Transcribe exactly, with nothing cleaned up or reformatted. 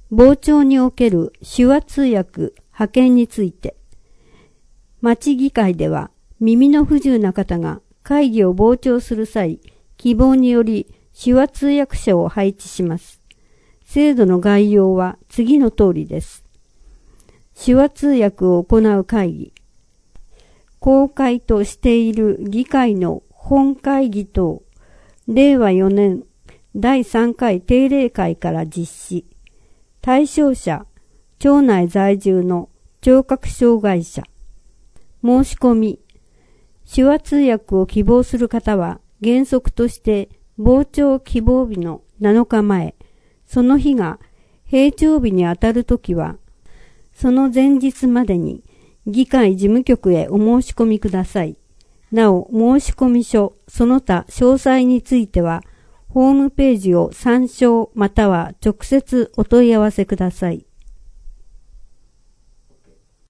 傍聴における手話通訳派遣について、町議会では耳の不自由な方が会議を傍聴する際、希望により手話通訳者を配置します。制度の概要は次の通りです。手話通訳を行う会議。公開としている議会の本会議等、れいわよねんだいさんかい定例会から実施。対象者、町内在住の聴覚障害者。申し込み。手話通訳を希望する方は原則として傍聴希望日のなのかまえ、その日が閉庁日にあたるときは、その前日までに議会事務局へお申し込みください。なお、申し込み書、その他詳細については、ホームページを参照または直接お問い合わせください。